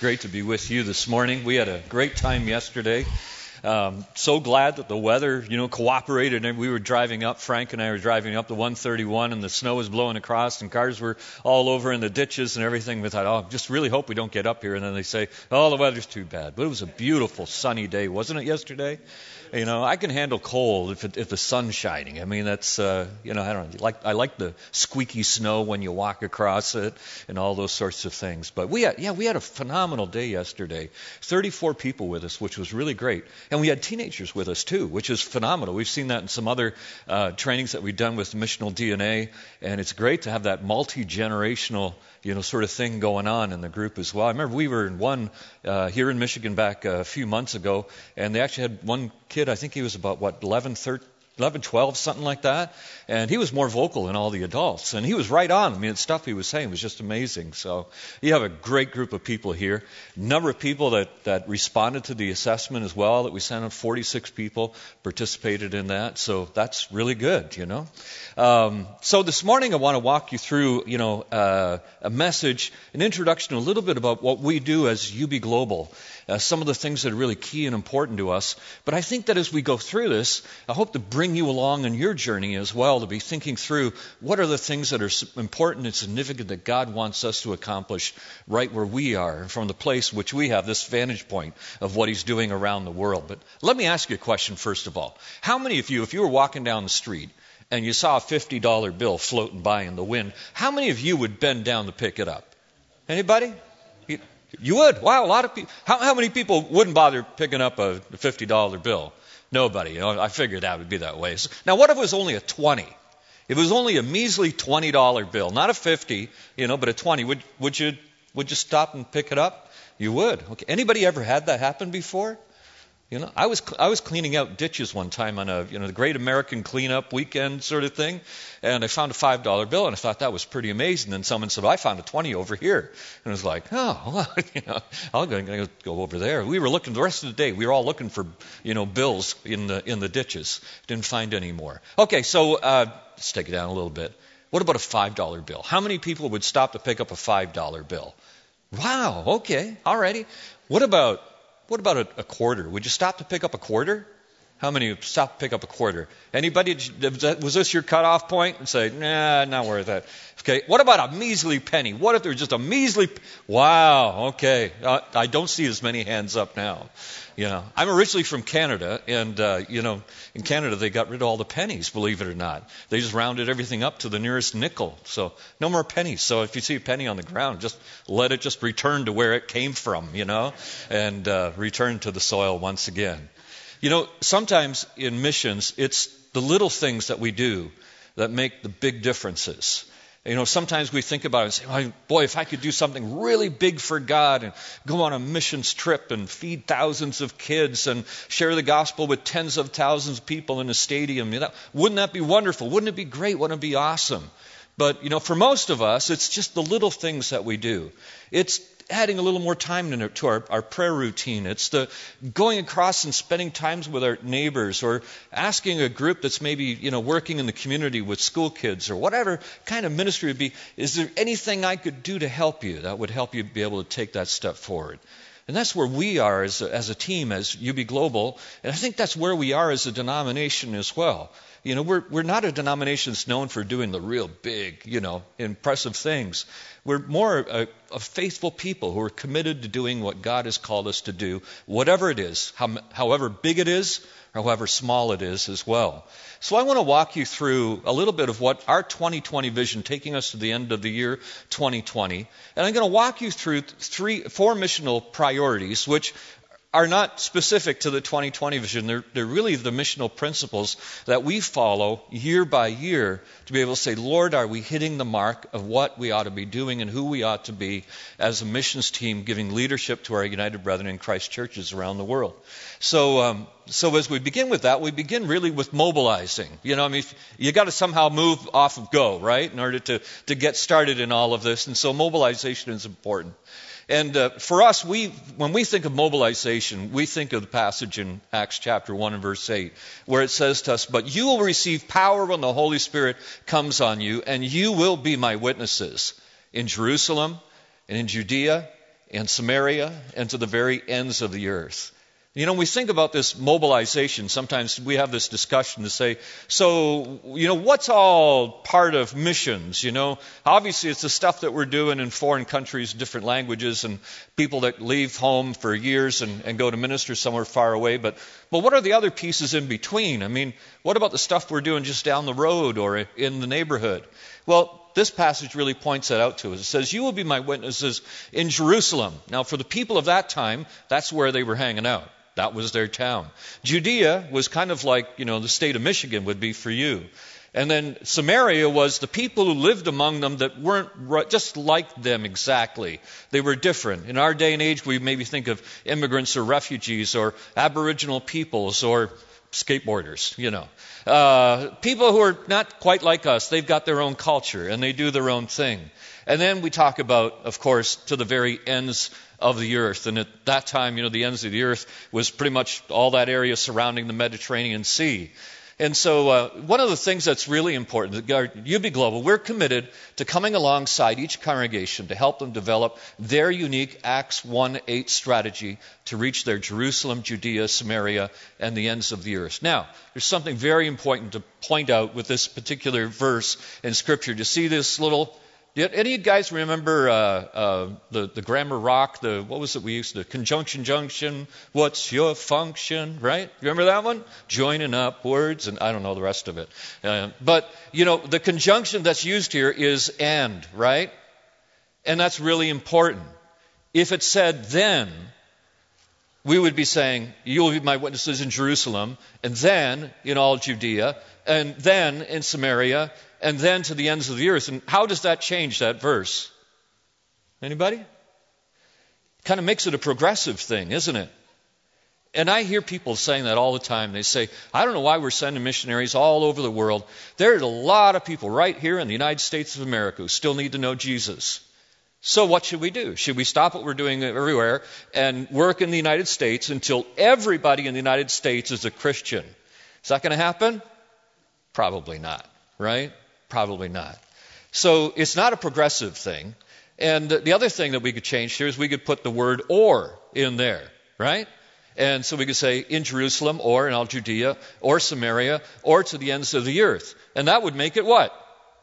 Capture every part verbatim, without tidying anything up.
Great to be with you this morning. We had a great time yesterday. Um, so glad that the weather, you know, cooperated. And we were driving up, Frank and I were driving up the one thirty-one, and the snow was blowing across, and cars were all over in the ditches and everything. We thought, oh, just really hope we don't get up here. And then they say, oh, the weather's too bad. But it was a beautiful sunny day, wasn't it yesterday? You know, I can handle cold if it, if the sun's shining. I mean, that's, uh, you know, I don't know, like, I like the squeaky snow when you walk across it and all those sorts of things. But we had, yeah, we had a phenomenal day yesterday. thirty-four people with us, which was really great. And we had teenagers with us too, which is phenomenal. We've seen that in some other uh, trainings that we've done with Missional D N A. And it's great to have that multi-generational, you know, sort of thing going on in the group as well. I remember we were in one uh, here in Michigan back a few months ago, and they actually had one kid, I think he was about, what, eleven, thirteen, eleven, twelve, something like that, and he was more vocal than all the adults, and he was right on. I mean, the stuff he was saying was just amazing. So you have a great group of people here. Number of people that, that responded to the assessment as well that we sent out. forty-six people participated in that, so that's really good, you know. Um, so this morning I want to walk you through, you know, uh, a message, an introduction, a little bit about what we do as U B Global. Uh, some of the things that are really key and important to us. But I think that as we go through this, I hope to bring you along on your journey as well, to be thinking through what are the things that are important and significant that God wants us to accomplish right where we are, from the place which we have this vantage point of what He's doing around the world. But let me ask you a question first of all. How many of you, if you were walking down the street and you saw a fifty dollar bill floating by in the wind, how many of you would bend down to pick it up? Anybody? You, You would. Wow, a lot of people. How, how many people wouldn't bother picking up a fifty dollar bill? Nobody. You know, I figured that would be that way. So, now, what if it was only a twenty? If it was only a measly twenty dollar bill, not a fifty, you know, but a twenty, would would you would you stop and pick it up? You would. Okay. Anybody ever had that happen before? You know, I was I was cleaning out ditches one time on a you know the Great American Cleanup Weekend sort of thing, and I found a five dollar bill, and I thought that was pretty amazing. And someone said, "I found a twenty over here," and I was like, "Oh, well, you know, I'm going to go over there." We were looking the rest of the day. We were all looking for you know bills in the in the ditches. Didn't find any more. Okay, so uh, let's take it down a little bit. What about a five dollar bill? How many people would stop to pick up a five dollar bill? Wow. Okay. Alrighty. What about What about a, a quarter? Would you stop to pick up a quarter? How many would stop to pick up a quarter? Anybody? Was this your cutoff point? And say, nah, not worth it. Okay. What about a measly penny? What if there was just a measly? Wow. Okay. Uh, I don't see as many hands up now. You know, I'm originally from Canada, and uh, you know, in Canada they got rid of all the pennies. Believe it or not, they just rounded everything up to the nearest nickel. So no more pennies. So if you see a penny on the ground, just let it just return to where it came from. You know, and uh, return to the soil once again. You know, sometimes in missions, it's the little things that we do that make the big differences. You know, sometimes we think about it and say, oh, boy, if I could do something really big for God and go on a missions trip and feed thousands of kids and share the gospel with tens of thousands of people in a stadium, you know, wouldn't that be wonderful? Wouldn't it be great? Wouldn't it be awesome? But, you know, for most of us, it's just the little things that we do. It's adding a little more time to our, our prayer routine. It's the going across and spending times with our neighbors, or asking a group that's maybe, you know, working in the community with school kids or whatever kind of ministry would be, is there anything I could do to help you that would help you be able to take that step forward? And that's where we are as a, as a team, as U B Global, and I think that's where we are as a denomination as well. You know, we're we're not a denomination that's known for doing the real big, you know, impressive things. We're more a, a faithful people who are committed to doing what God has called us to do, whatever it is, how, however big it is, or however small it is as well. So I want to walk you through a little bit of what our twenty twenty vision, taking us to the end of the year twenty twenty, and I'm going to walk you through three, four missional priorities, which are not specific to the twenty twenty vision. They're, they're really the missional principles that we follow year by year to be able to say, Lord, are we hitting the mark of what we ought to be doing and who we ought to be as a missions team, giving leadership to our United Brethren in Christ churches around the world? So, um, so as we begin with that, we begin really with mobilizing. You know, I mean, you got to somehow move off of go, right, in order to, to get started in all of this. And so mobilization is important. And uh, for us, we when we think of mobilization, we think of the passage in Acts chapter one and verse eight, where it says to us, but you will receive power when the Holy Spirit comes on you, and you will be my witnesses in Jerusalem and in Judea and Samaria, and to the very ends of the earth. You know, when we think about this mobilization, sometimes we have this discussion to say, so, you know, what's all part of missions? You know, obviously it's the stuff that we're doing in foreign countries, different languages, and people that leave home for years and, and go to minister somewhere far away. But, but what are the other pieces in between? I mean, what about the stuff we're doing just down the road or in the neighborhood? Well, this passage really points that out to us. It says, you will be my witnesses in Jerusalem. Now, for the people of that time, that's where they were hanging out. That was their town. Judea was kind of like, you know, the state of Michigan would be for you. And then Samaria was the people who lived among them that weren't just like them exactly. They were different. In our day and age, we maybe think of immigrants or refugees or Aboriginal peoples or skateboarders, you know. Uh, people who are not quite like us. They've got their own culture and they do their own thing. And then we talk about, of course, to the very ends of the earth. And at that time, you know, the ends of the earth was pretty much all that area surrounding the Mediterranean Sea. And so uh, one of the things that's really important, U B Global, we're committed to coming alongside each congregation to help them develop their unique Acts one eight strategy to reach their Jerusalem, Judea, Samaria, and the ends of the earth. Now, there's something very important to point out with this particular verse in Scripture. To see this little... Did any of you guys remember uh, uh, the, the grammar rock, the, what was it we used to, conjunction junction, what's your function, right? You remember that one? Joining up words, and I don't know the rest of it. Uh, but, you know, the conjunction that's used here is and, right? And that's really important. If it said then, we would be saying, you will be my witnesses in Jerusalem, and then in all Judea, and then in Samaria, and then to the ends of the earth. And how does that change that verse? Anybody? Kind of makes it a progressive thing, isn't it? And I hear people saying that all the time. They say, I don't know why we're sending missionaries all over the world. There's a lot of people right here in the United States of America who still need to know Jesus. So what should we do? Should we stop what we're doing everywhere and work in the United States until everybody in the United States is a Christian? Is that going to happen? Probably not, right? Probably not. So it's not a progressive thing. And the other thing that we could change here is we could put the word or in there, right? And so we could say in Jerusalem or in all Judea or Samaria or to the ends of the earth. And that would make it what?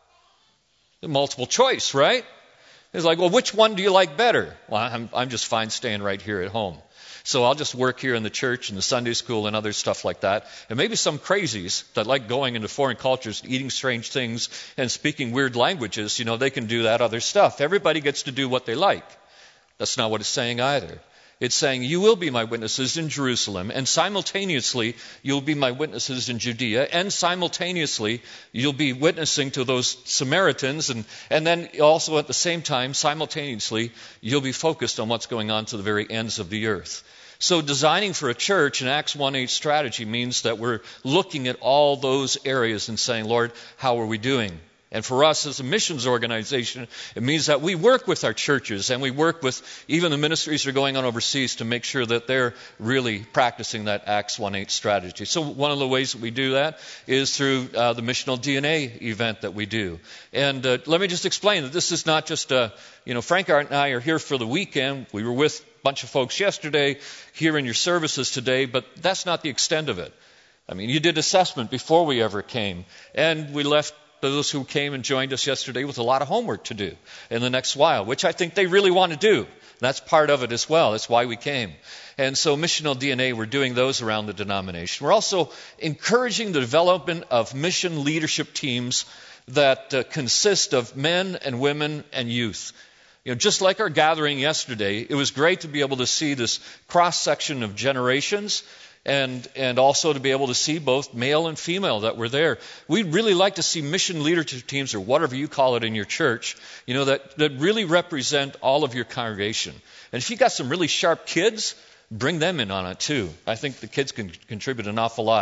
A multiple choice, right? It's like, well, which one do you like better? Well, I'm, I'm just fine staying right here at home. So I'll just work here in the church and the Sunday school and other stuff like that. And maybe some crazies that like going into foreign cultures, eating strange things and speaking weird languages, you know, they can do that other stuff. Everybody gets to do what they like. That's not what it's saying either. It's saying you will be my witnesses in Jerusalem, and simultaneously you'll be my witnesses in Judea, and simultaneously you'll be witnessing to those Samaritans, and, and then also at the same time, simultaneously, you'll be focused on what's going on to the very ends of the earth. So designing for a church in Acts one eight strategy means that we're looking at all those areas and saying, Lord, how are we doing? And for us as a missions organization, it means that we work with our churches and we work with even the ministries that are going on overseas to make sure that they're really practicing that Acts one eight strategy. So one of the ways that we do that is through uh, the Missional D N A event that we do. And uh, let me just explain that this is not just a, you know, Frank and I are here for the weekend. We were with a bunch of folks yesterday, here in your services today, but that's not the extent of it. I mean, you did assessment before we ever came, and we left those who came and joined us yesterday with a lot of homework to do in the next while, which I think they really want to do. That's part of it as well. That's why we came. And so Missional D N A, we're doing those around the denomination. We're also encouraging the development of mission leadership teams that uh, consist of men and women and youth. You know, just like our gathering yesterday, it was great to be able to see this cross-section of generations, and and also to be able to see both male and female that were there. We'd really like to see mission leadership teams, or whatever you call it in your church, you know, that, that really represent all of your congregation. And if you got some really sharp kids, bring them in on it too. I think the kids can contribute an awful lot.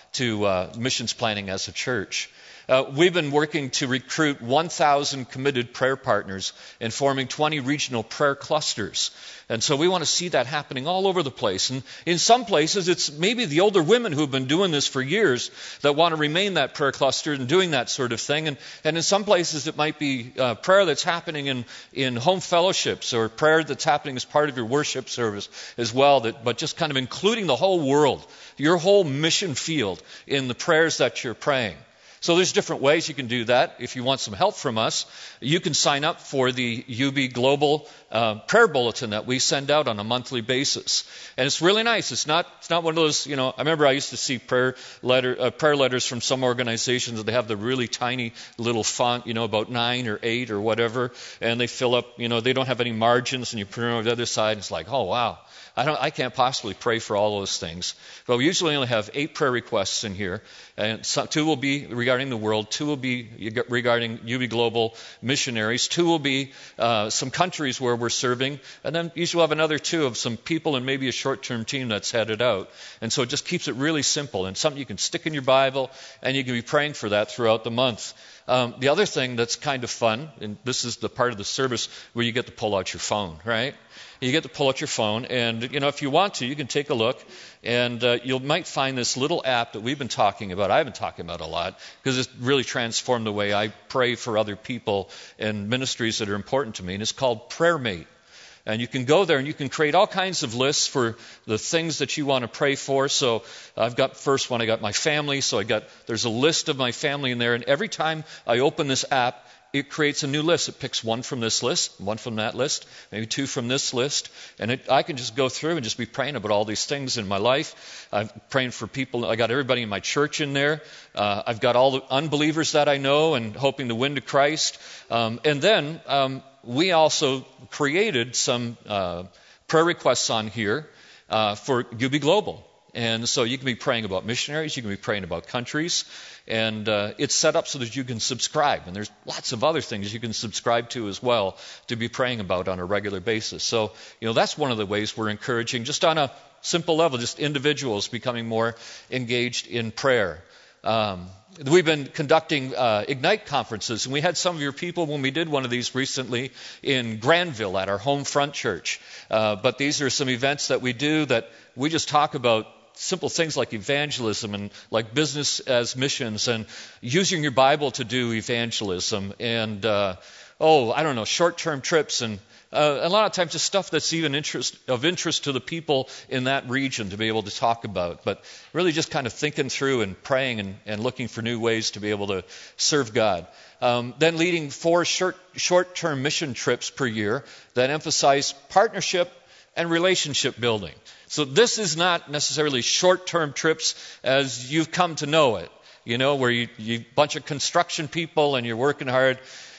to uh, missions planning as a church. Uh, we've been working to recruit one thousand committed prayer partners and forming twenty regional prayer clusters. And so we want to see that happening all over the place. And in some places, it's maybe the older women who've been doing this for years that want to remain that prayer cluster and doing that sort of thing. And, and in some places, it might be uh, prayer that's happening in, in home fellowships, or prayer that's happening as part of your worship service as well, that, but just kind of including the whole world, your whole mission field in the prayers that you're praying. So there's different ways you can do that. If you want some help from us, you can sign up for the U B Global uh, prayer bulletin that we send out on a monthly basis. And it's really nice. It's not it's not one of those, you know, I remember I used to see prayer letter uh, prayer letters from some organizations that they have the really tiny little font, you know, about nine or eight or whatever, and they fill up, you know, they don't have any margins, and you put it on the other side, and it's like, oh, wow. I don't. I can't possibly pray for all those things. But we usually only have eight prayer requests in here, and some, two will be regarding the world, two will be regarding U B Global missionaries, two will be uh, some countries where we're serving, and then usually we'll have another two of some people and maybe a short-term team that's headed out. And so it just keeps it really simple and something you can stick in your Bible, and you can be praying for that throughout the month. Um, the other thing that's kind of fun, and this is the part of the service where you get to pull out your phone, right? You get to pull out your phone, and, you know, if you want to, you can take a look, and uh, you might find this little app that we've been talking about. I've been talking about a lot, because it's really transformed the way I pray for other people and ministries that are important to me, and it's called PrayerMate. And you can go there and you can create all kinds of lists for the things that you want to pray for. So I've got, first one, I got my family. So I got, there's a list of my family in there. And every time I open this app, it creates a new list. It picks one from this list, one from that list, maybe two from this list. And it, I can just go through and just be praying about all these things in my life. I'm praying for people. I got everybody in my church in there. Uh, I've got all the unbelievers that I know and hoping to win to Christ. Um, and then um, we also created some uh, prayer requests on here uh, for U B Global. And so you can be praying about missionaries, you can be praying about countries, and uh, it's set up so that you can subscribe. And there's lots of other things you can subscribe to as well to be praying about on a regular basis. So, you know, that's one of the ways we're encouraging, just on a simple level, just individuals becoming more engaged in prayer. Um, we've been conducting uh, Ignite conferences, and we had some of your people when we did one of these recently in Granville at our home front church. Uh, but these are some events that we do that we just talk about simple things like evangelism and like business as missions and using your Bible to do evangelism and, uh, oh, I don't know, short-term trips and uh, a lot of times just stuff that's even interest, of interest to the people in that region to be able to talk about. But really just kind of thinking through and praying and, and looking for new ways to be able to serve God. Um, then leading four short, short-term mission trips per year that emphasize partnership and relationship building. So this is not necessarily short-term trips as you've come to know it, you know, where you, you bunch of construction people and you're working hard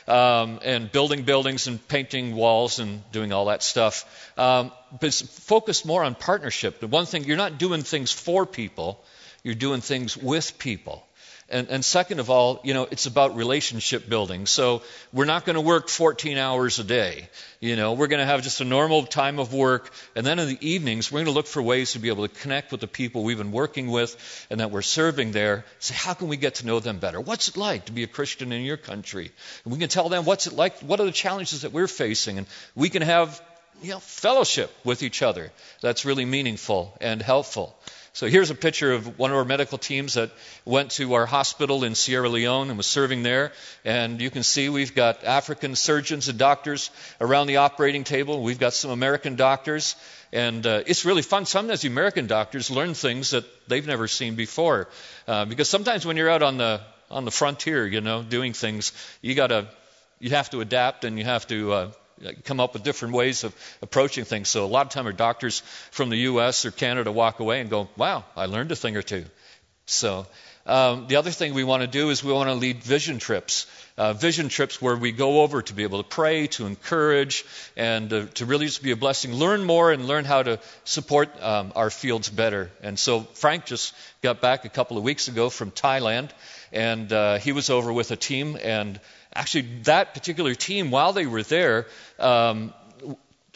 um, and building buildings and painting walls and doing all that stuff. Um, but it's focused more on partnership. The one thing, you're not doing things for people, you're doing things with people. And, and second of all, you know, it's about relationship building. So we're not going to work fourteen hours a day. You know, we're going to have just a normal time of work. And then in the evenings, we're going to look for ways to be able to connect with the people we've been working with and that we're serving there. Say, how can we get to know them better? What's it like to be a Christian in your country? And we can tell them what's it like, what are the challenges that we're facing. And we can have, you know, fellowship with each other. That's really meaningful and helpful. So here's a picture of one of our medical teams that went to our hospital in Sierra Leone and was serving there. And you can see we've got African surgeons and doctors around the operating table. We've got some American doctors. And uh, it's really fun. Sometimes the American doctors learn things that they've never seen before. Uh, because sometimes when you're out on the on the frontier, you know, doing things, you gotta you have to adapt and you have to uh, come up with different ways of approaching things. So a lot of time our doctors from the U S or Canada walk away and go, wow, I learned a thing or two. So um, the other thing we want to do is we want to lead vision trips. Uh, vision trips where we go over to be able to pray, to encourage, and uh, to really just be a blessing. Learn more and learn how to support um, our fields better. And so Frank just got back a couple of weeks ago from Thailand, and uh, he was over with a team. And actually that particular team, while they were there, um,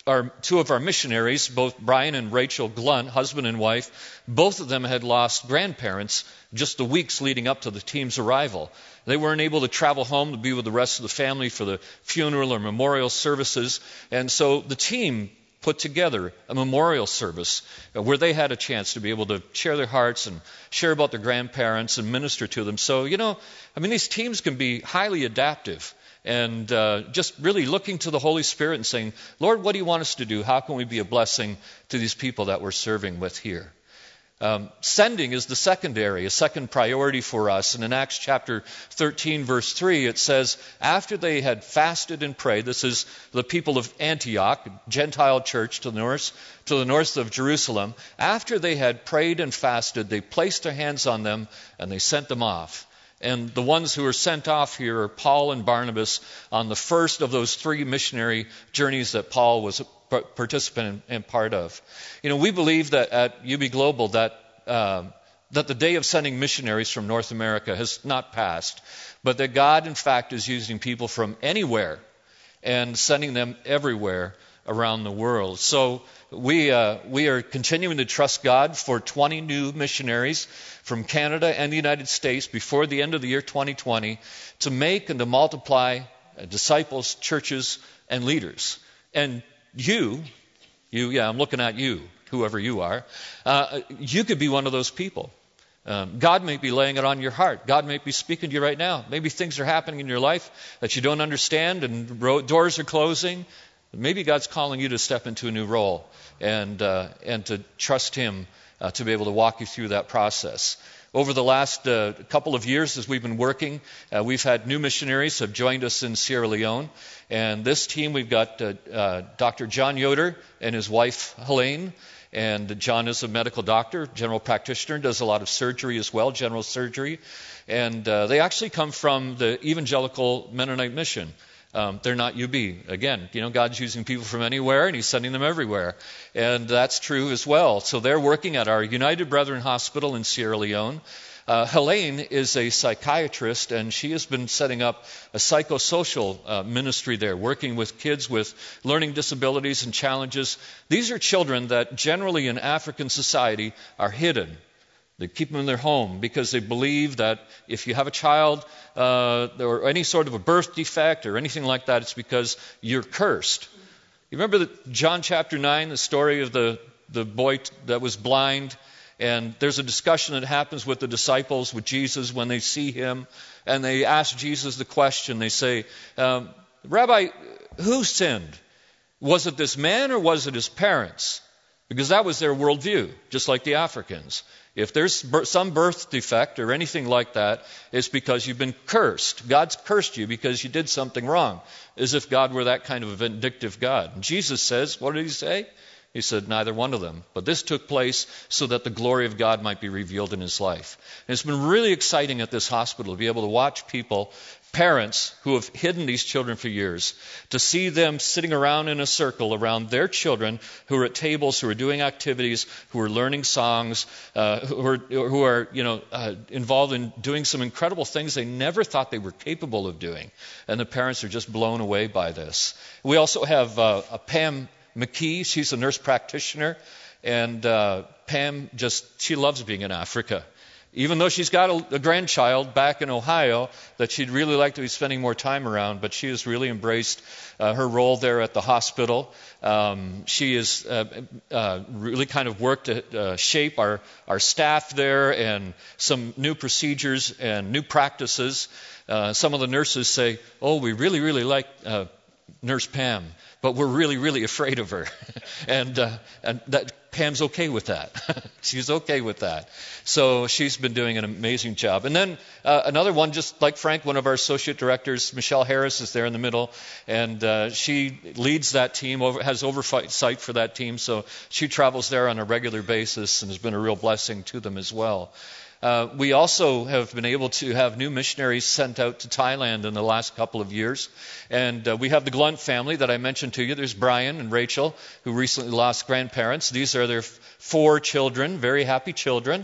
our two of our missionaries, both Brian and Rachel Glunt, husband and wife, both of them had lost grandparents just the weeks leading up to the team's arrival. They weren't able to travel home to be with the rest of the family for the funeral or memorial services, and so the team put together a memorial service where they had a chance to be able to share their hearts and share about their grandparents and minister to them. So, you know, I mean, these teams can be highly adaptive. And uh, just really looking to the Holy Spirit and saying, Lord, what do you want us to do? How can we be a blessing to these people that we're serving with here? Um, sending is the second area, a second priority for us. And in Acts chapter thirteen, verse three, it says, after they had fasted and prayed, this is the people of Antioch, Gentile church to the north, to the north of Jerusalem. After they had prayed and fasted, they placed their hands on them and they sent them off. And the ones who are sent off here are Paul and Barnabas on the first of those three missionary journeys that Paul was a participant and part of. You know, we believe that at U B Global that uh, that the day of sending missionaries from North America has not passed, but that God, in fact, is using people from anywhere and sending them everywhere around the world. So we uh, we are continuing to trust God for twenty new missionaries from Canada and the United States before the end of the year twenty twenty to make and to multiply uh, disciples, churches, and leaders. And you, you, yeah, I'm looking at you, whoever you are, uh, you could be one of those people. Um, God may be laying it on your heart. God may be speaking to you right now. Maybe things are happening in your life that you don't understand and ro- doors are closing. Maybe God's calling you to step into a new role and uh, and to trust Him uh, to be able to walk you through that process. Over the last uh, couple of years as we've been working, uh, we've had new missionaries have joined us in Sierra Leone. And this team, we've got uh, uh, Doctor John Yoder and his wife, Helene. And John is a medical doctor, general practitioner, does a lot of surgery as well, general surgery. And uh, they actually come from the Evangelical Mennonite Mission. Um, they're not U B. Again, you know, God's using people from anywhere, and He's sending them everywhere. And that's true as well. So they're working at our United Brethren Hospital in Sierra Leone. Uh, Helene is a psychiatrist, and she has been setting up a psychosocial uh, ministry there, working with kids with learning disabilities and challenges. These are children that generally in African society are hidden. They keep them in their home because they believe that if you have a child uh, or any sort of a birth defect or anything like that, it's because you're cursed. You remember the, John chapter nine, the story of the, the boy t- that was blind? And there's a discussion that happens with the disciples, with Jesus, when they see Him. And they ask Jesus the question. They say, um, Rabbi, who sinned? Was it this man or was it his parents? Because that was their worldview, just like the Africans. If there's some birth defect or anything like that, it's because you've been cursed. God's cursed you because you did something wrong, as if God were that kind of a vindictive God. And Jesus says, what did He say? He said, neither one of them. But this took place so that the glory of God might be revealed in his life. And it's been really exciting at this hospital to be able to watch people, parents who have hidden these children for years, to see them sitting around in a circle around their children who are at tables, who are doing activities, who are learning songs, uh, who are, who are you know, uh, involved in doing some incredible things they never thought they were capable of doing. And the parents are just blown away by this. We also have uh, a Pam McKee. She's a nurse practitioner, and uh, Pam just, she loves being in Africa. Even though she's got a, a grandchild back in Ohio that she'd really like to be spending more time around, but she has really embraced uh, her role there at the hospital. Um, she has uh, uh, really kind of worked to uh, shape our, our staff there and some new procedures and new practices. Uh, some of the nurses say, oh, we really, really like uh, Nurse Pam, but we're really, really afraid of her. and uh, and that Pam's okay with that. She's okay with that. So she's been doing an amazing job. And then uh, another one, just like Frank, one of our associate directors, Michelle Harris, is there in the middle, and uh, she leads that team, over, has oversight for that team, so she travels there on a regular basis and has been a real blessing to them as well. Uh, we also have been able to have new missionaries sent out to Thailand in the last couple of years. And uh, we have the Glunt family that I mentioned to you. There's Brian and Rachel, who recently lost grandparents. These are their f- four children, very happy children.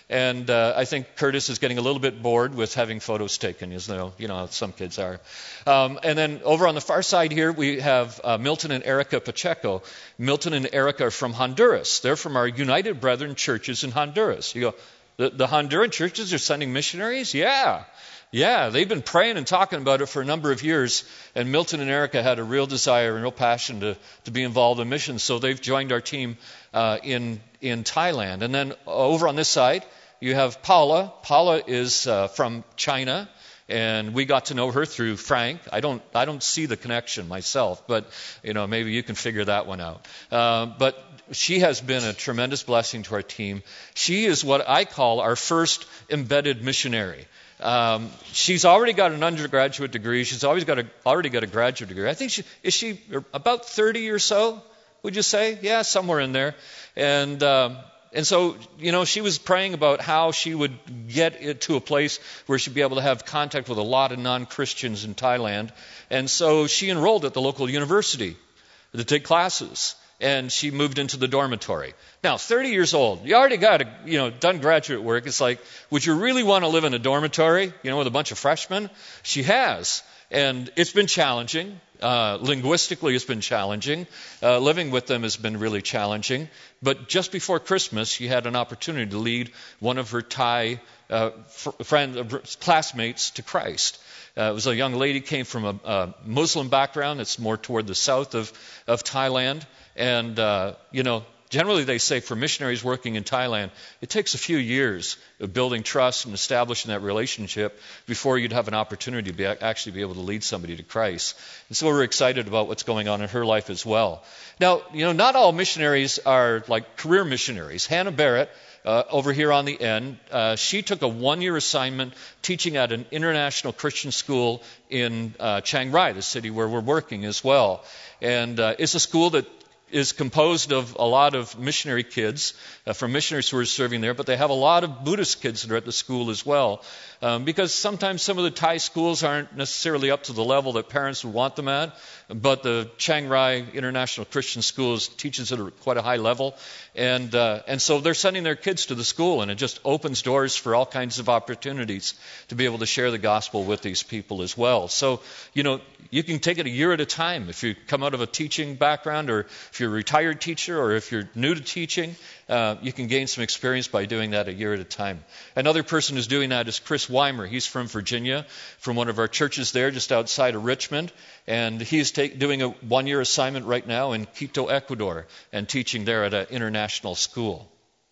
And uh, I think Curtis is getting a little bit bored with having photos taken, as though, you know, how some kids are. Um, and then over on the far side here, we have uh, Milton and Erica Pacheco. Milton and Erica are from Honduras. They're from our United Brethren churches in Honduras. You go, the, the Honduran churches are sending missionaries? Yeah. Yeah, they've been praying and talking about it for a number of years, and Milton and Erica had a real desire and real passion to, to be involved in missions, so they've joined our team uh, in in Thailand. And then over on this side, you have Paula. Paula is uh, from China, and we got to know her through Frank. I don't I don't see the connection myself, but you know, maybe you can figure that one out. Uh, but she has been a tremendous blessing to our team. She is what I call our first embedded missionary. Um, she's already got an undergraduate degree. She's always got a, already got a graduate degree. I think she is she about thirty or so, would you say? Yeah, somewhere in there. And um, and so, you know, she was praying about how she would get it to a place where she'd be able to have contact with a lot of non-Christians in Thailand. And so she enrolled at the local university to take classes. And she moved into the dormitory. Now, thirty years old, you already got, a, you know, done graduate work. It's like, would you really want to live in a dormitory, you know, with a bunch of freshmen? She has, and it's been challenging. Uh, linguistically, it's been challenging. Uh, living with them has been really challenging. But just before Christmas, she had an opportunity to lead one of her Thai uh, friend, uh, classmates to Christ. Uh, it was a young lady, came from a, a Muslim background. It's more toward the south of, of Thailand. And, uh, you know, generally they say for missionaries working in Thailand, it takes a few years of building trust and establishing that relationship before you'd have an opportunity to be, actually be able to lead somebody to Christ. And so we're excited about what's going on in her life as well. Now, you know, not all missionaries are like career missionaries. Hannah Barrett, uh, over here on the end, uh, she took a one-year assignment teaching at an international Christian school in uh, Chiang Rai, the city where we're working as well. And uh, it's a school that is composed of a lot of missionary kids uh, from missionaries who are serving there, but they have a lot of Buddhist kids that are at the school as well. Um, because sometimes some of the Thai schools aren't necessarily up to the level that parents would want them at, but the Chiang Rai International Christian Schools teaches at a, quite a high level. And uh, and so they're sending their kids to the school, and it just opens doors for all kinds of opportunities to be able to share the gospel with these people as well. So, you know, you can take it a year at a time. If you come out of a teaching background, or if you're a retired teacher, or if you're new to teaching, uh, you can gain some experience by doing that a year at a time. Another person who's doing that is Chris Weimer. He's from Virginia, from one of our churches there just outside of Richmond. And he's take, doing a one-year assignment right now in Quito, Ecuador, and teaching there at an international school.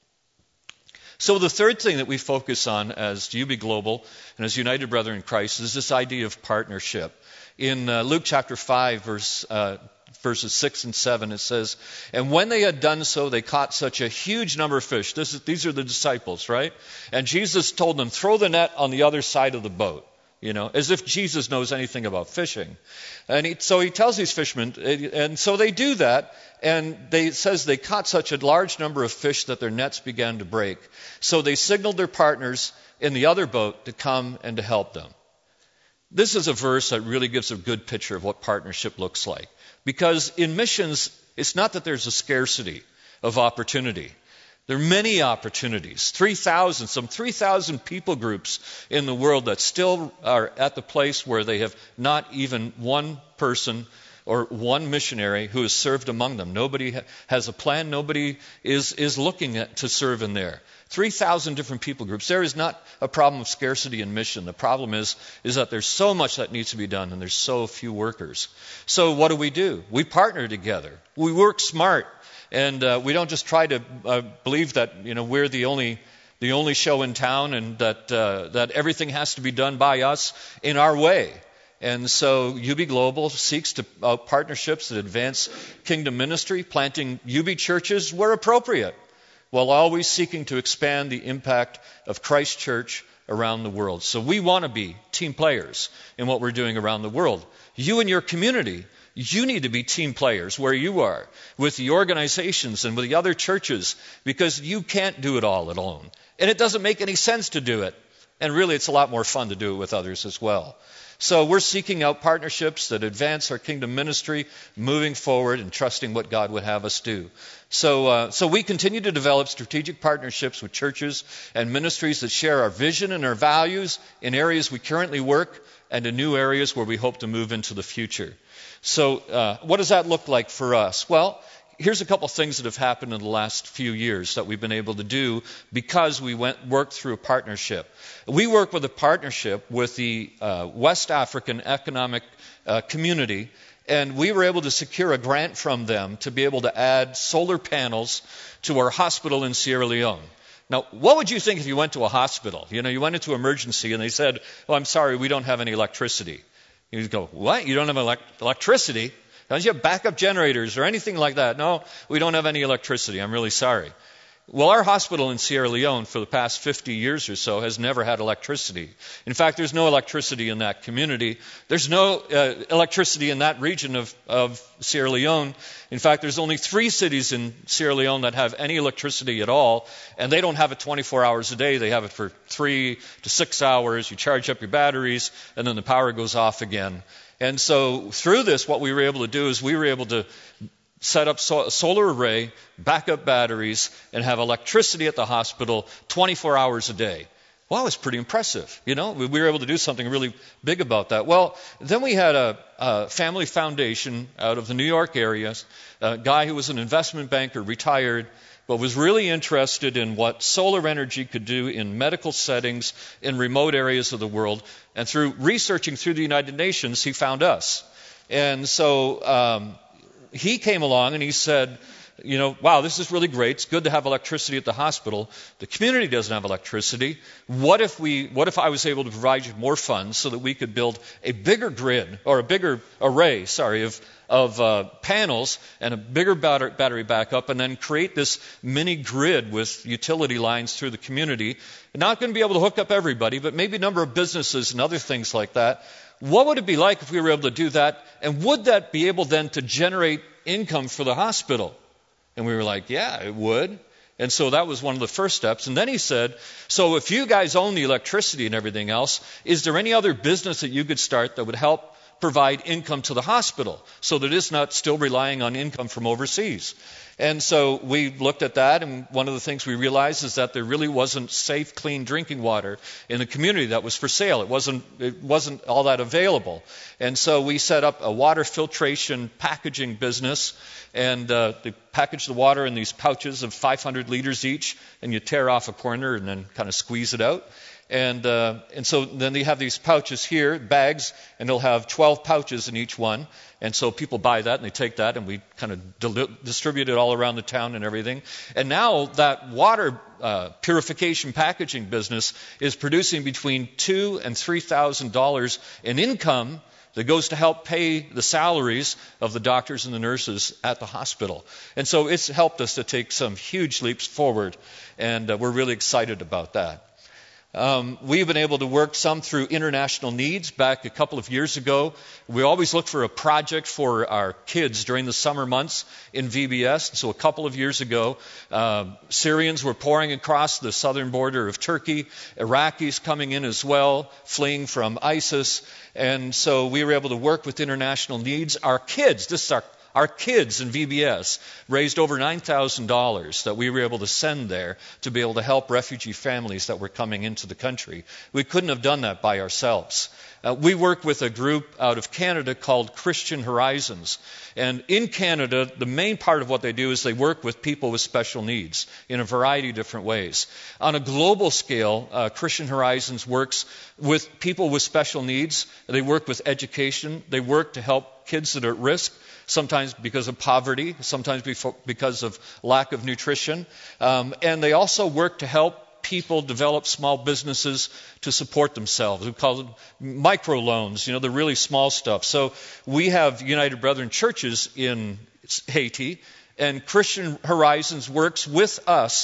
So the third thing that we focus on as U B Global and as United Brethren in Christ is this idea of partnership. In uh, Luke chapter five, verse uh, verses six and seven, it says, "And when they had done so, they caught such a huge number of fish." This is, these are the disciples, right? "And Jesus told them, 'Throw the net on the other side of the boat.'" You know, as if Jesus knows anything about fishing. And he, so he tells these fishermen, and so they do that, and they, it says they caught such a large number of fish that their nets began to break. So they signaled their partners in the other boat to come and to help them. This is a verse that really gives a good picture of what partnership looks like. Because in missions, it's not that there's a scarcity of opportunity. There are many opportunities, three thousand, some three thousand people groups in the world that still are at the place where they have not even one person or one missionary who has served among them. Nobody ha- has a plan. Nobody is, is looking at, to serve in there. three thousand different people groups. There is not a problem of scarcity in mission. The problem is, is that there's so much that needs to be done and there's so few workers. So what do we do? We partner together. We work smart. And uh, we don't just try to uh, believe that, you know, we're the only the only show in town, and that uh, that everything has to be done by us in our way. And so U B Global seeks to uh, partnerships that advance kingdom ministry, planting U B churches where appropriate, while always seeking to expand the impact of Christ Church around the world. So we want to be team players in what we're doing around the world. You and your community, you need to be team players where you are, with the organizations and with the other churches, because you can't do it all alone. And it doesn't make any sense to do it And really, it's a lot more fun to do it with others as well. So we're seeking out partnerships that advance our kingdom ministry, moving forward and trusting what God would have us do. So, uh, so we continue to develop strategic partnerships with churches and ministries that share our vision and our values in areas we currently work and in new areas where we hope to move into the future. So uh, what does that look like for us? Well, here's a couple things that have happened in the last few years that we've been able to do because we went worked through a partnership. We work with a partnership with the uh, West African Economic uh, Community, and we were able to secure a grant from them to be able to add solar panels to our hospital in Sierra Leone. Now, what would you think if you went to a hospital? You know, you went into emergency and they said, "Oh, I'm sorry, we don't have any electricity." You'd go, "What? You don't have elect- electricity? Don't you have backup generators or anything like that?" "No, we don't have any electricity. I'm really sorry." Well, our hospital in Sierra Leone for the past fifty years or so has never had electricity. In fact, there's no electricity in that community. There's no uh, electricity in that region of, of Sierra Leone. In fact, there's only three cities in Sierra Leone that have any electricity at all, and they don't have it twenty-four hours a day. They have it for three to six hours. You charge up your batteries, and then the power goes off again. And so through this, what we were able to do is we were able to set up so- a solar array, backup batteries, and have electricity at the hospital twenty-four hours a day. Well, that was pretty impressive. You know, we, we were able to do something really big about that. Well, then we had a, a family foundation out of the New York area, a guy who was an investment banker, retired, but was really interested in what solar energy could do in medical settings in remote areas of the world. And through researching through the United Nations, he found us. And so um, he came along and he said, you know, wow, this is really great. It's good to have electricity at the hospital. The community doesn't have electricity. What if we, what if I was able to provide you more funds so that we could build a bigger grid or a bigger array, sorry, of of uh, panels and a bigger batter- battery backup, and then create this mini grid with utility lines through the community. Not going to be able to hook up everybody, but maybe a number of businesses and other things like that. What would it be like if we were able to do that? And would that be able then to generate income for the hospital? And we were like, yeah, it would. And so that was one of the first steps. And then he said, so if you guys own the electricity and everything else, is there any other business that you could start that would help provide income to the hospital so that it's not still relying on income from overseas? And so we looked at that, and one of the things we realized is that there really wasn't safe, clean drinking water in the community that was for sale. It wasn't, it wasn't all that available. And so we set up a water filtration packaging business, and uh, they package the water in these pouches of five hundred liters each, and you tear off a corner and then kind of squeeze it out. And uh, and so then they have these pouches here, bags, and they'll have twelve pouches in each one. And so people buy that and they take that, and we kind of dil- distribute it all around the town and everything. And now that water uh, purification packaging business is producing between two and three thousand dollars in income that goes to help pay the salaries of the doctors and the nurses at the hospital. And so it's helped us to take some huge leaps forward, and uh, we're really excited about that. Um, we've been able to work some through international needs. Back a couple of years ago, we always look for a project for our kids during the summer months in V B S. So a couple of years ago, uh, Syrians were pouring across the southern border of Turkey, Iraqis coming in as well, fleeing from ISIS. And so we were able to work with international needs. Our kids, this is our Our kids in V B S raised over nine thousand dollars that we were able to send there to be able to help refugee families that were coming into the country. We couldn't have done that by ourselves. Uh, we work with a group out of Canada called Christian Horizons. And in Canada, the main part of what they do is they work with people with special needs in a variety of different ways. On a global scale, uh, Christian Horizons works with people with special needs. They work with education. They work to help kids that are at risk, sometimes because of poverty, sometimes because of lack of nutrition. Um, and they also work to help people develop small businesses to support themselves. We call them microloans, you know, the really small stuff. So we have United Brethren churches in Haiti, and Christian Horizons works with us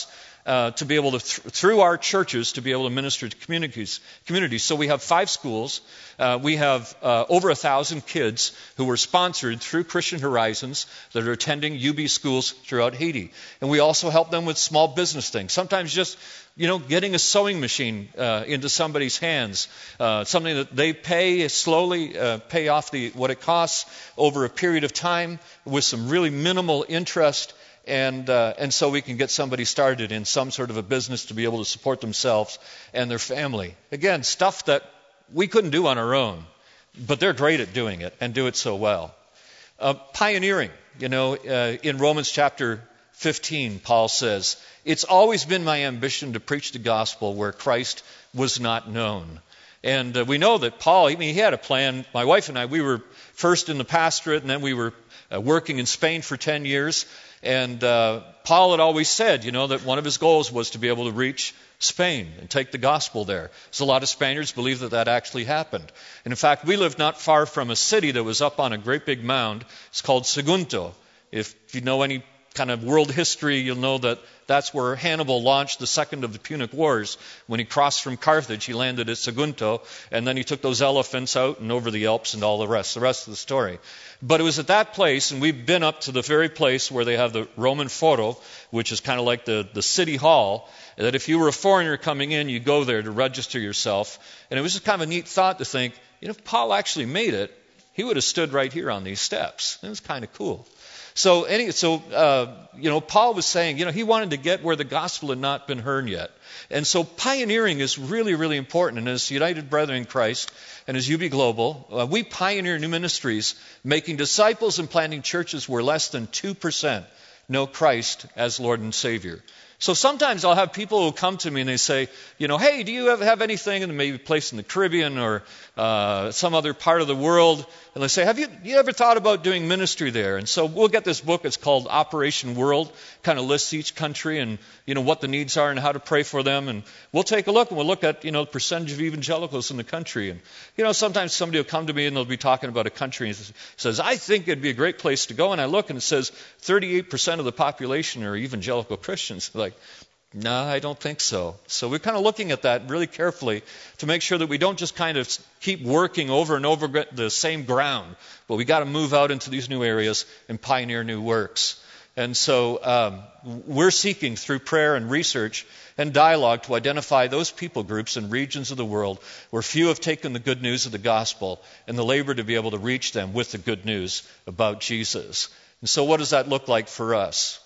uh, to be able to, th- through our churches, to be able to minister to communities. communities. So we have five schools. Uh, we have uh, over a thousand kids who were sponsored through Christian Horizons that are attending U B schools throughout Haiti. And we also help them with small business things. Sometimes just, you know, getting a sewing machine uh, into somebody's hands, uh, something that they pay slowly, uh, pay off the what it costs over a period of time with some really minimal interest. And uh, and so we can get somebody started in some sort of a business to be able to support themselves and their family. Again, stuff that we couldn't do on our own, but they're great at doing it and do it so well. Uh, pioneering, you know, uh, in Romans chapter fifteen, Paul says, "It's always been my ambition to preach the gospel where Christ was not known." And uh, we know that Paul, I mean, he had a plan. My wife and I, we were first in the pastorate, and then we were uh, working in Spain for ten years. And uh, Paul had always said, you know, that one of his goals was to be able to reach Spain and take the gospel there. So a lot of Spaniards believe that that actually happened. And in fact, we lived not far from a city that was up on a great big mound. It's called Sagunto. If you know any kind of world history, you'll know that that's where Hannibal launched the second of the Punic Wars. When he crossed from Carthage, he landed at Sagunto, and then he took those elephants out and over the Alps and all the rest, the rest of the story. But it was at that place, and we've been up to the very place where they have the Roman Foro, which is kind of like the, the city hall, that if you were a foreigner coming in, you go there to register yourself. And it was just kind of a neat thought to think, you know, if Paul actually made it, he would have stood right here on these steps. It was kind of cool. So, any, so uh, you know, Paul was saying, you know, he wanted to get where the gospel had not been heard yet. And so pioneering is really, really important. And as United Brethren in Christ and as U B Global, uh, we pioneer new ministries, making disciples and planting churches where less than two percent know Christ as Lord and Savior. So sometimes I'll have people who come to me and they say, you know, hey, do you have, have anything in maybe a place in the Caribbean or uh, some other part of the world? And they say, have you, you ever thought about doing ministry there? And so we'll get this book. It's called Operation World. Kind of lists each country and, you know, what the needs are and how to pray for them. And we'll take a look and we'll look at, you know, the percentage of evangelicals in the country. And, you know, sometimes somebody will come to me and they'll be talking about a country and says, I think it'd be a great place to go. And I look and it says thirty-eight percent of the population are evangelical Christians. Like, no, I don't think so. So we're kind of looking at that really carefully to make sure that we don't just kind of keep working over and over the same ground, but we got to move out into these new areas and pioneer new works. And so um, we're seeking through prayer and research and dialogue to identify those people groups and regions of the world where few have taken the good news of the gospel and the labor to be able to reach them with the good news about Jesus. And so what does that look like for us?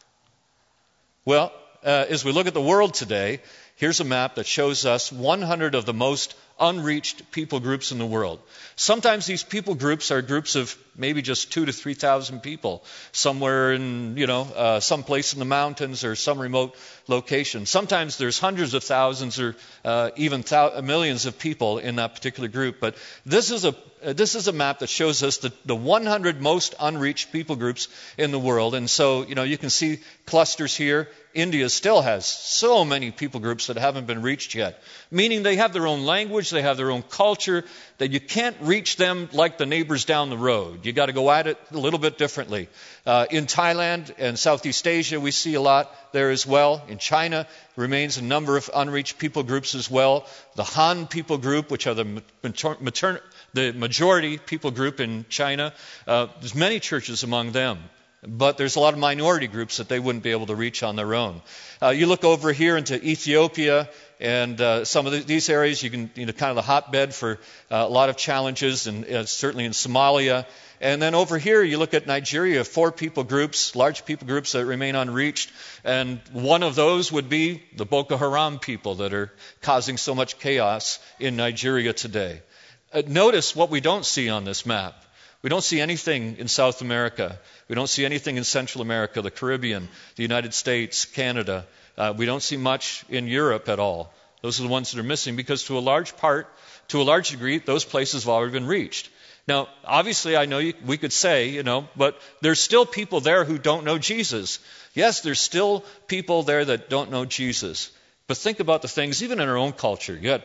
Well, Uh, as we look at the world today, here's a map that shows us one hundred of the most unreached people groups in the world. Sometimes these people groups are groups of maybe just two to three thousand people, somewhere in, you know, uh, some place in the mountains or some remote location. Sometimes there's hundreds of thousands or uh, even thou- millions of people in that particular group. But this is a uh, this is a map that shows us the, the one hundred most unreached people groups in the world. And so, you know, you can see clusters here. India still has so many people groups that haven't been reached yet, meaning they have their own language, they have their own culture, that you can't reach them like the neighbors down the road. You got to go at it a little bit differently. Uh, in Thailand and Southeast Asia, we see a lot there as well. In China, remains a number of unreached people groups as well. The Han people group, which are the mater- mater- the majority people group in China, uh, there's many churches among them. But there's a lot of minority groups that they wouldn't be able to reach on their own. Uh, you look over here into Ethiopia and uh, some of the, these areas, you can, you know, kind of the hotbed for uh, a lot of challenges, and uh, certainly in Somalia. And then over here, you look at Nigeria, four people groups, large people groups that remain unreached. And one of those would be the Boko Haram people that are causing so much chaos in Nigeria today. Uh, notice what we don't see on this map. We don't see anything in South America. We don't see anything in Central America, the Caribbean, the United States, Canada. Uh, we don't see much in Europe at all. Those are the ones that are missing because to a large part, to a large degree, those places have already been reached. Now, obviously, I know you, we could say, you know, but there's still people there who don't know Jesus. Yes, there's still people there that don't know Jesus. But think about the things, even in our own culture. You got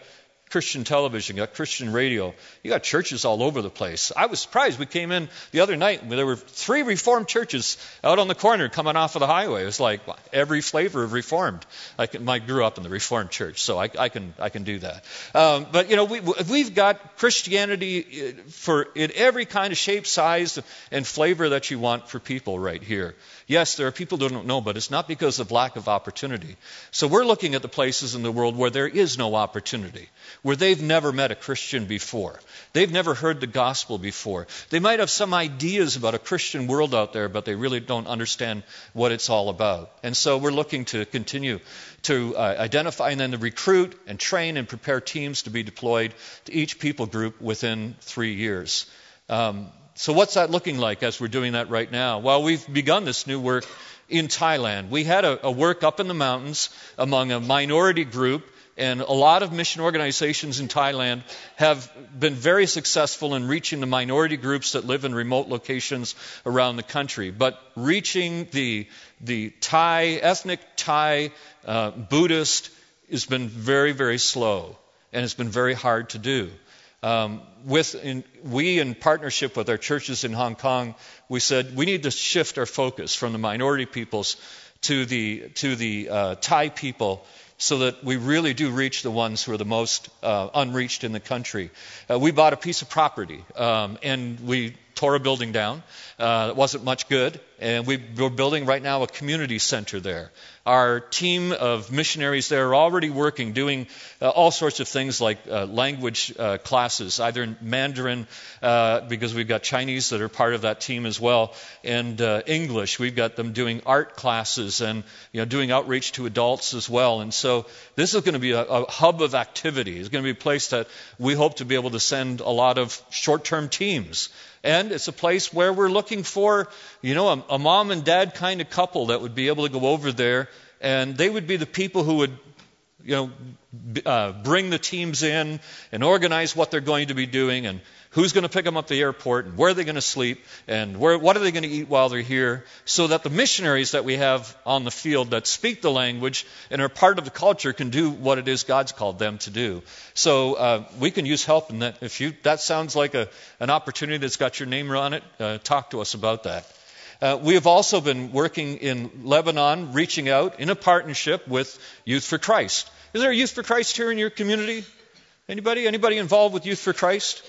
Christian television, you got Christian radio, you got churches all over the place. I was surprised. We came in the other night, and there were three Reformed churches out on the corner coming off of the highway. It was like well, every flavor of Reformed. I, can, I grew up in the Reformed church, so I, I can I can do that. Um, but, you know, we, we've got Christianity for in every kind of shape, size, and flavor that you want for people right here. Yes, there are people who don't know, but it's not because of lack of opportunity. So we're looking at the places in the world where there is no opportunity, where they've never met a Christian before. They've never heard the gospel before. They might have some ideas about a Christian world out there, but they really don't understand what it's all about. And so we're looking to continue to uh, identify and then to recruit and train and prepare teams to be deployed to each people group within three years. Um, So what's that looking like as we're doing that right now? Well, we've begun this new work in Thailand. We had a, a work up in the mountains among a minority group, and a lot of mission organizations in Thailand have been very successful in reaching the minority groups that live in remote locations around the country. But reaching the, the Thai, ethnic Thai uh, Buddhist has been very, very slow, and it's been very hard to do. Um, with in, we, in partnership with our churches in Hong Kong, we said we need to shift our focus from the minority peoples to the to the uh, Thai people, so that we really do reach the ones who are the most uh, unreached in the country. Uh, we bought a piece of property, um, and we tore a building down. Uh, it wasn't much good, and we, we're building right now a community center there. Our team of missionaries there are already working, doing uh, all sorts of things like uh, language uh, classes, either in Mandarin, uh, because we've got Chinese that are part of that team as well, and uh, English. We've got them doing art classes and you know doing outreach to adults as well. And so this is going to be a, a hub of activity. It's going to be a place that we hope to be able to send a lot of short-term teams. And it's a place where we're looking for, you know, a, a mom and dad kind of couple that would be able to go over there, and they would be the people who would, you know, b- uh, bring the teams in and organize what they're going to be doing and who's going to pick them up at the airport and where are they going to sleep and where, what are they going to eat while they're here, so that the missionaries that we have on the field that speak the language and are part of the culture can do what it is God's called them to do. So uh, we can use help in that. If you that sounds like a, an opportunity that's got your name on it, uh, talk to us about that. Uh, we have also been working in Lebanon, reaching out in a partnership with Youth for Christ. Is there a Youth for Christ here in your community? Anybody? Anybody involved with Youth for Christ?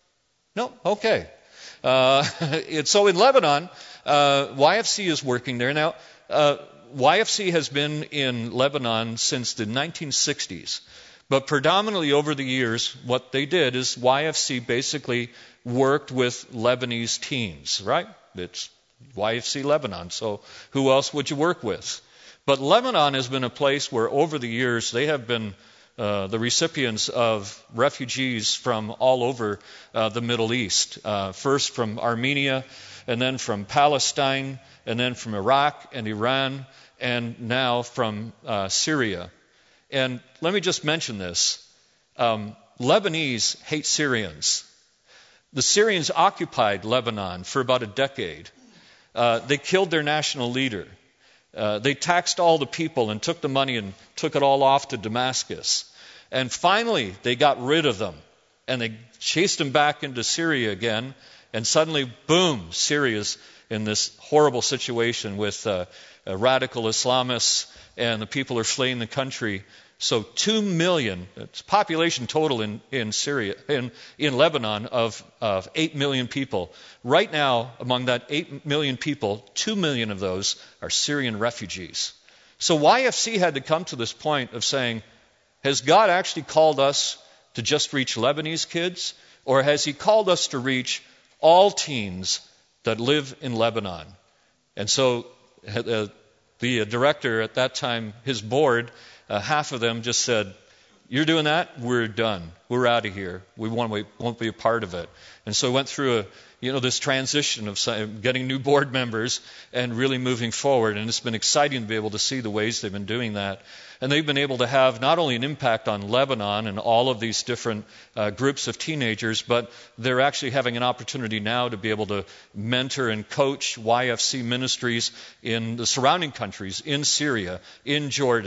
No? Okay. Uh, it, so in Lebanon, uh, Y F C is working there. Now, uh, Y F C has been in Lebanon since the nineteen sixties. But predominantly over the years, what they did is Y F C basically worked with Lebanese teams, right? It's Y F C Lebanon, so who else would you work with? But Lebanon has been a place where over the years they have been Uh, the recipients of refugees from all over uh, the Middle East, uh, first from Armenia, and then from Palestine, and then from Iraq and Iran, and now from uh, Syria. And let me just mention this. Um, Lebanese hate Syrians. The Syrians occupied Lebanon for about a decade. Uh, they killed their national leader. Uh, they taxed all the people and took the money and took it all off to Damascus. And finally, they got rid of them. And they chased them back into Syria again. And suddenly, boom, Syria's in this horrible situation with uh, uh, radical Islamists, and the people are fleeing the country. So two million, it's population total in, in Syria, in, in Lebanon of, of eight million people. Right now, among that eight million people, two million of those are Syrian refugees. So Y F C had to come to this point of saying, has God actually called us to just reach Lebanese kids? Or has he called us to reach all teens that live in Lebanon? And so uh, the director at that time, his board, uh, half of them just said, you're doing that? We're done. We're out of here. We won't, we won't be a part of it. And so we went through a, you know, this transition of getting new board members and really moving forward. And it's been exciting to be able to see the ways they've been doing that. And they've been able to have not only an impact on Lebanon and all of these different uh, groups of teenagers, but they're actually having an opportunity now to be able to mentor and coach Y F C ministries in the surrounding countries, in Syria, in Jordan,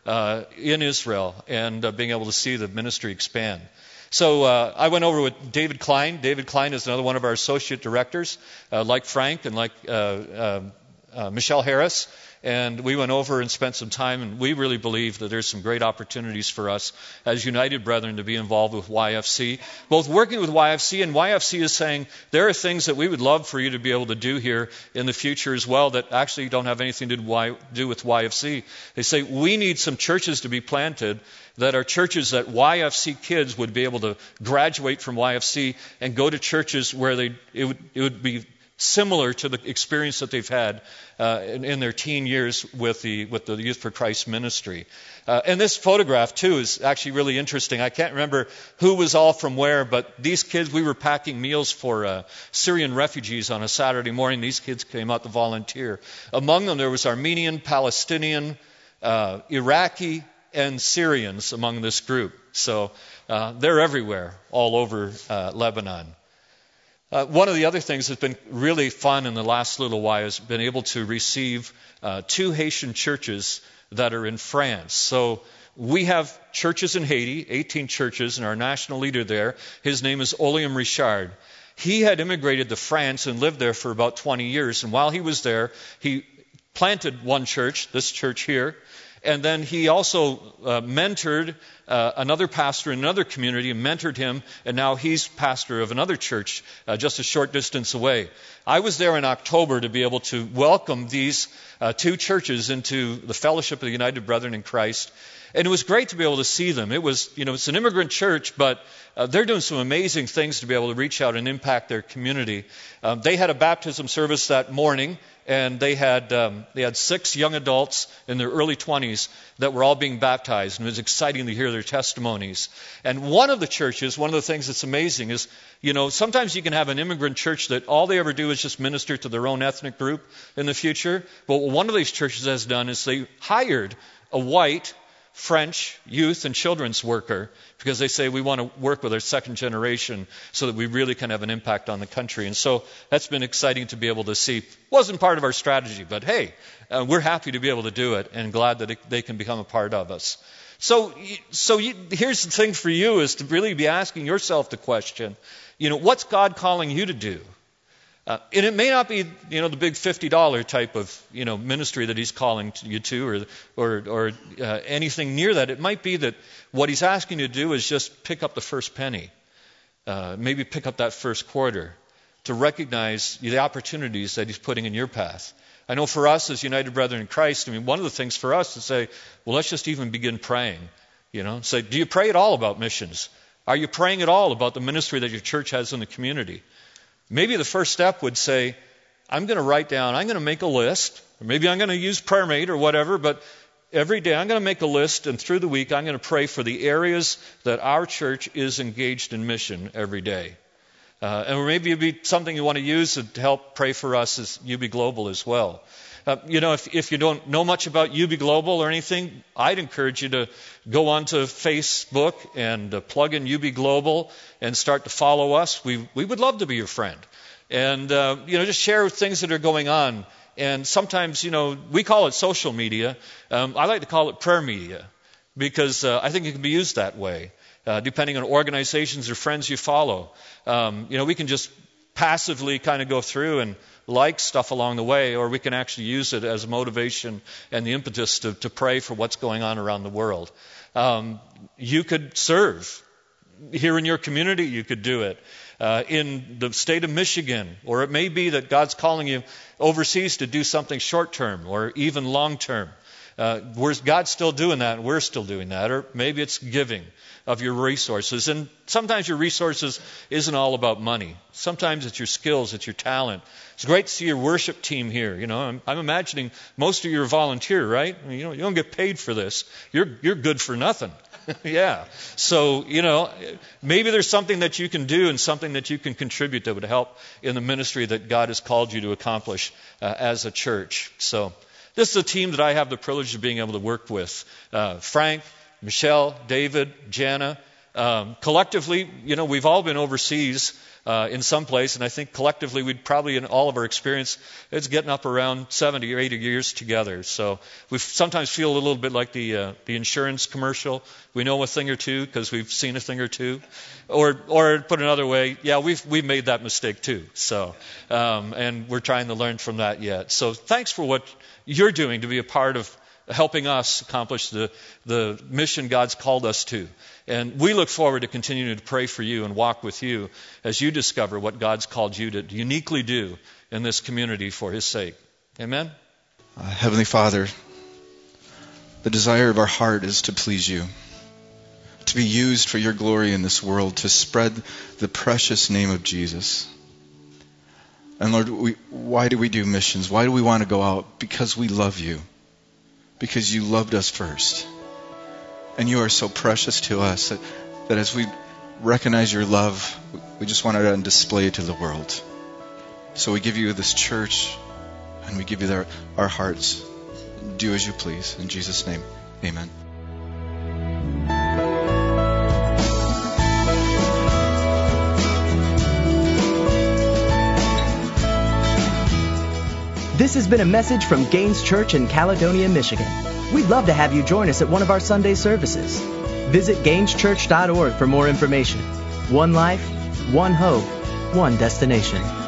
uh, in Israel and uh, being able to see the ministry expand. So uh, I went over with David Klein. David Klein is another one of our associate directors, uh, like Frank and like uh, uh, uh, Michelle Harris. And we went over and spent some time, and we really believe that there's some great opportunities for us as United Brethren to be involved with Y F C, both working with Y F C, and Y F C is saying there are things that we would love for you to be able to do here in the future as well that actually don't have anything to do with Y F C. They say we need some churches to be planted that are churches that Y F C kids would be able to graduate from Y F C and go to churches where they it would, it would be similar to the experience that they've had uh, in, in their teen years with the with the Youth for Christ ministry. Uh, and this photograph, too, is actually really interesting. I can't remember who was all from where, but these kids, we were packing meals for uh, Syrian refugees on a Saturday morning. These kids came out to volunteer. Among them, there was Armenian, Palestinian, uh, Iraqi, and Syrians among this group. So uh, they're everywhere, all over uh, Lebanon. Uh, one of the other things that's been really fun in the last little while has been able to receive uh, two Haitian churches that are in France. So we have churches in Haiti, eighteen churches, and our national leader there, his name is Oliam Richard. He had immigrated to France and lived there for about twenty years. And while he was there, he planted one church, this church here. And then he also uh, mentored uh, another pastor in another community and mentored him, and now he's pastor of another church uh, just a short distance away. I was there in October to be able to welcome these uh, two churches into the fellowship of the United Brethren in Christ. And it was great to be able to see them. It was, you know, it's an immigrant church, but uh, they're doing some amazing things to be able to reach out and impact their community. Um, they had a baptism service that morning, and they had um, they had six young adults in their early twenties that were all being baptized, and it was exciting to hear their testimonies. And one of the churches, one of the things that's amazing is, you know, sometimes you can have an immigrant church that all they ever do is just minister to their own ethnic group in the future. But what one of these churches has done is they hired a white French youth and children's worker because they say we want to work with our second generation so that we really can have an impact on the country. And so that's been exciting to be able to see. Wasn't part of our strategy, but hey, uh, we're happy to be able to do it and glad that it, they can become a part of us. So, so you, here's the thing for you is to really be asking yourself the question, you know, what's God calling you to do? Uh, and it may not be, you know, the big fifty dollars type of, you know, ministry that he's calling to you to, or or, or uh, anything near that. It might be that what he's asking you to do is just pick up the first penny, uh, maybe pick up that first quarter, to recognize the opportunities that he's putting in your path. I know for us as United Brethren in Christ, I mean, one of the things for us to say, well, let's just even begin praying. You know, say, do you pray at all about missions? Are you praying at all about the ministry that your church has in the community? Maybe the first step would say, I'm going to write down, I'm going to make a list, or maybe I'm going to use PrayerMate or whatever, but every day I'm going to make a list, and through the week I'm going to pray for the areas that our church is engaged in mission every day. Uh, and maybe it'd be something you want to use to help pray for us as U B Global as well. Uh, you know, if, if you don't know much about U B Global or anything, I'd encourage you to go onto Facebook and uh, plug in U B Global and start to follow us. We we would love to be your friend. And, uh, you know, just share things that are going on. And sometimes, you know, we call it social media. Um, I like to call it prayer media because uh, I think it can be used that way, uh, depending on organizations or friends you follow. Um, you know, we can just passively kind of go through and like stuff along the way, or we can actually use it as motivation and the impetus to, to pray for what's going on around the world. Um, you could serve here in your community. You could do it uh, in the state of Michigan, or it may be that God's calling you overseas to do something short term or even long term. Uh, where's God still doing that, and we're still doing that, or maybe it's giving of your resources. And sometimes your resources isn't all about money. Sometimes it's your skills, it's your talent. It's great to see your worship team here. You know, I'm, I'm imagining most of you are volunteer, right? I mean, you know, you don't get paid for this. You're you're good for nothing. Yeah. So, you know, maybe there's something that you can do and something that you can contribute that would help in the ministry that God has called you to accomplish uh, as a church. So this is a team that I have the privilege of being able to work with. Uh, Frank, Michelle, David, Jana, Um, collectively, you know, we've all been overseas uh, in some place, and I think collectively we'd probably, in all of our experience, it's getting up around seventy or eighty years together. So we sometimes feel a little bit like the uh, the insurance commercial. We know a thing or two because we've seen a thing or two. Or, or put another way, yeah, we've we've made that mistake too. So, um, and we're trying to learn from that yet. So thanks for what you're doing to be a part of helping us accomplish the, the mission God's called us to. And we look forward to continuing to pray for you and walk with you as you discover what God's called you to uniquely do in this community for His sake. Amen? Uh, Heavenly Father, the desire of our heart is to please you, to be used for your glory in this world, to spread the precious name of Jesus. And Lord, we, why do we do missions? Why do we want to go out? Because we love you. Because you loved us first. And you are so precious to us that, that as we recognize your love, we just want it on display to the world. So we give you this church, and we give you our, our hearts. Do as you please. In Jesus' name, amen. This has been a message from Gaines Church in Caledonia, Michigan. We'd love to have you join us at one of our Sunday services. Visit gaines church dot org for more information. One life, one hope, one destination.